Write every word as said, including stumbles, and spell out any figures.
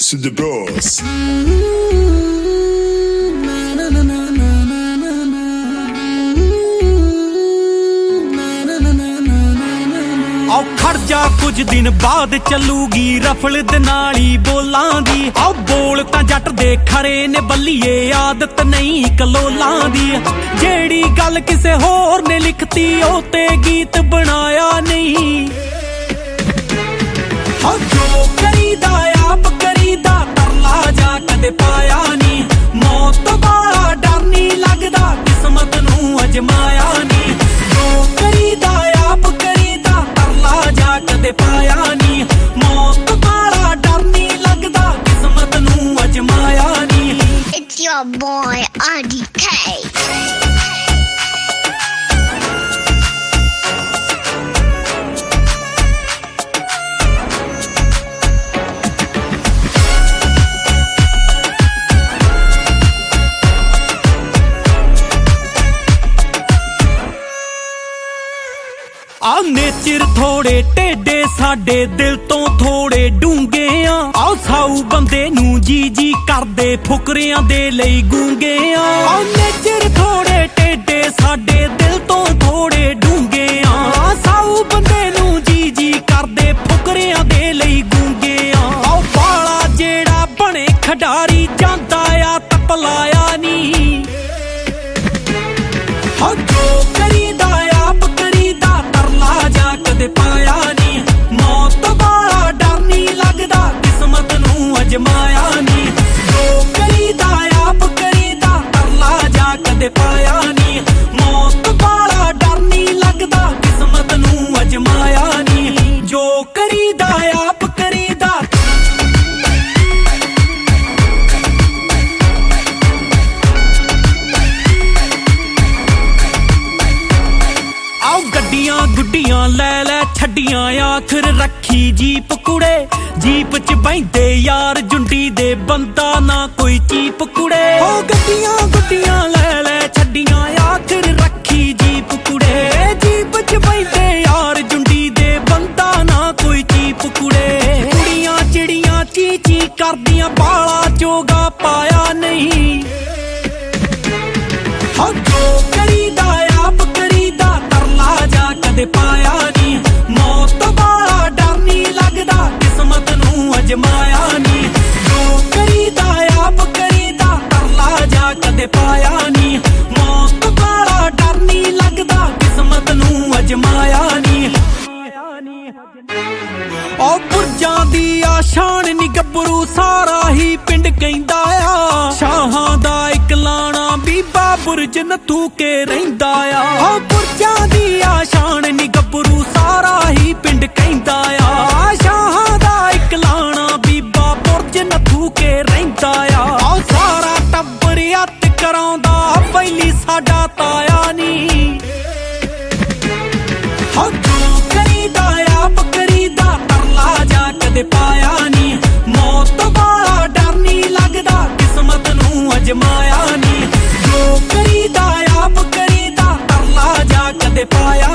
It's the boss. ਆਓ ਖੜ ਜਾ ਕੁਝ ਦਿਨ ਬਾਅਦ ਚੱਲੂਗੀ ਰਫਲ ਦੇ ਨਾਲੀ ਬੋਲਾਂ ਦੀ। ਆਓ ਬੋਲ ਤਾਂ ਜੱਟ ਦੇ ਖਰੇ ਨੇ ਬੱਲੀਏ ਆਦਤ ਨਹੀਂ ਕਲੋਲਾਂ ਦੀ। ਜਿਹੜੀ ਗੱਲ ਕਿਸੇ ਹੋਰ ਨੇ ਲਿਖਤੀ ਉਹ ਤੇ ਗੀਤ ਬਣਾਇਆ ਨਹੀਂ। ਹਾਂ ਜੋ ਕਰੀਦਾ ਆਪ ਕਰੀਦਾ ਤਰਲਾ ਜਾ ਕਦੇ ਪਾਇਆ ਨਹੀਂ। ਮੌਤ ਤੋਂ ਬਾਲਾ ਡਰ ਨਹੀਂ ਲੱਗਦਾ ਕਿਸਮਤ ਨੂੰ ਅਜਮਾਇਆ ਨਹੀਂ। ਜੋ ਕਰੀਦਾ ਆਪ ਕਰੀਦਾ ਤਰਲਾ ਜਾ ਕਦੇ ਪਾਇਆ ਨਹੀਂ। ਮੌਤ ਤੋਂ ਬਾਲਾ ਡਰ ਨਹੀਂ ਲੱਗਦਾ ਕਿਸਮਤ ਨੂੰ ਅਜਮਾਇਆ ਨਹੀਂ। It's your boy R D K. ਆ ਨੇਚਰ ਥੋੜੇ ਟੇਡੇ ਸਾਡੇ ਦਿਲ ਤੋਂ ਥੋੜੇ ਡੂੰਗੇ ਆ। ਆਓ ਸਾਊ ਬੰਦੇ ਨੂੰ ਜੀ ਜੀ ਕਰਦੇ ਫੁਕਰਿਆਂ ਦੇ ਲਈ ਗੂੰਗੇ ਆ। ਆ ਨੇਚਰ ਥੋੜੇ ਟੇਡੇ ਸਾਡੇ ਦਿਲ ਤੋਂ ਥੋੜੇ ਡੂੰਗੇ ਆ। ਸਾਊ ਬੰਦੇ ਨੂੰ ਜੀ ਜੀ ਕਰਦੇ ਫੁਕਰਿਆਂ ਦੇ ਲਈ ਗੂੰਗੇ ਆ। ਆਓ ਬਾਲਾ ਜਿਹੜਾ ਬਣੇ ਖਿਡਾਰੀ ਜਾਂਦਾ ਆ ਤਪਲਾਇਆ ਨਹੀਂ। ਹਾਂ ਜੋ ਕਰੀਦਾ ਆਪ ਕਰੀਦਾ ਤਰਲਾ ਜਾ ਕਦੇ ਪਾਇਆ ਨਹੀਂ। ਮੌਤ ਤੋਂ ਬਾਲਾ ਡਰ ਨਹੀਂ ਲੱਗਦਾ ਕਿਸਮਤ ਨੂੰ ਅਜਮਾਇਆ ਨਹੀਂ। ਜੋ ਕਰੀਦਾ ਆਪ ਕਰੀਦਾ ਤਰਲਾ ਜਾ ਕਦੇ ਪਾਇਆ ਨਹੀਂ। ਮੌਤ ਤੋਂ ਬਾਲਾ ਡਰ ਨਹੀਂ ਲੱਗਦਾ ਕਿਸਮਤ ਨੂੰ ਅਜਮਾਇਆ ਨਹੀਂ। ਜੋ ਕਰੀਦਾ ਆਪ ਕਰੀਦਾ ਗੱਡੀਆਂ ਗੁੱਡੀਆਂ ਲੈ ਲੈ ਛੱਡੀਆਂ ਆਖਰ ਰੱਖੀ ਜੀਪ ਕੁੜੇ। ਜੀਪ ਚ ਬੈਂਦੇ ਯਾਰ ਜੁੰਡੀ ਦੇ ਬੰਦਾ ਨਾ ਕੋਈ ਚੀਪ ਕੁੜੇ। ਉਹ ਗੱਡੀਆਂ ਗੁੱਡੀਆਂ ਲੈ ਲੈ ਛੱਡੀਆਂ ਆਖਰ ਰੱਖੀ ਜੀਪ ਕੁੜੇ। ਜੀਪ ਚ ਬੈਂਦੇ ਯਾਰ ਜੁੰਡੀ ਦੇ ਬੰਦਾ ਨਾ ਕੋਈ ਚੀਪ ਕੁੜੇ। ਕੁੜੀਆਂ ਚਿੜੀਆਂ ਚੀ ਚੀ ਕਰਦੀਆਂ ਬਾਲਾ ਚੋਗਾ ਪਾਇਆ ਨਹੀਂ। ਹਾਂ ਜੋ ਕਰੀਦਾ ਆਪ ਕਰੀਦਾ ਤਰਲਾ ਜਾ ਕਦੇ ਪਾਇਆ ਨਹੀਂ। ਮੌਤ ਤੋਂ ਬਾਲਾ ਡਰ ਨਹੀਂ ਲੱਗਦਾ ਕਿਸਮਤ ਨੂੰ ਅਜਮਾਇਆ ਨਹੀਂ। ਜੋ ਕਰੀਦਾ ਆਪ ਕਰੀਦਾ ਤਰਲਾ ਜਾ ਕਦੇ ਪਾਇਆ ਨਹੀਂ। ਮੌਤ ਤੋਂ ਬਾਲਾ ਡਰ ਨਹੀਂ ਲੱਗਦਾ ਕਿਸਮਤ ਨੂੰ ਅਜਮਾਇਆ ਨਹੀਂ। ਉਹ ਪੁਰਜਾਂ ਦੀ ਆ ਸ਼ਾਨ ਨੀ ਗੱਭਰੂ ਸਾਰਾ ਹੀ ਪਿੰਡ ਕਹਿੰਦਾ ਆ। ਸ਼ਾਹਾਂ ਦਾ ਇੱਕ ਲਾਣਾ ਬੀਬਾ ਬੁਰਜ ਨੱਥੂ ਕੇ ਰਹਿੰਦਾ ਆ। ਉਹ ਪੁਰਜਾਂ ਦੀ ਆ ਸ਼ਾਨ ਨੀ ਗੱਭਰੂ ਸਾਰਾ ਹੀ ਪਿੰਡ ਕਹਿੰਦਾ ਆ। ਸ਼ਾਹਾਂ ਦਾ ਇੱਕ ਲਾਣਾ ਬੀਬਾ ਬੁਰਜ ਨੱਥੂ ਕੇ ਰਹਿੰਦਾ ਆ। ਉਹ ਸਾਰਾ ਟੱਬਰ ਹੱਥ ਕਰਾਉਂਦਾ ਪਹਿਲੀ ਸਾਡਾ ਤਾਇਆ ਨਹੀਂ। ਹਾਂ ਜੋ ਕਰੀਦਾ ਆਪ ਕਰੀਦਾ ਤਰਲਾ ਜਾ ਕਦੇ ਪਾਇਆ ਨਹੀਂ। ਮੌਤ ਤੋਂ ਬਾਲਾ ਡਰ ਨਹੀਂ ਲੱਗਦਾ ਕਿਸਮਤ ਨੂੰ ਅਜਮਾਇਆ ਨਹੀਂ। ਜੋ ਕਰੀਦਾ ਆਪ ਕਰੀਦਾ ਤਰਲਾ ਜਾ ਕਦੇ ਪਾਇਆ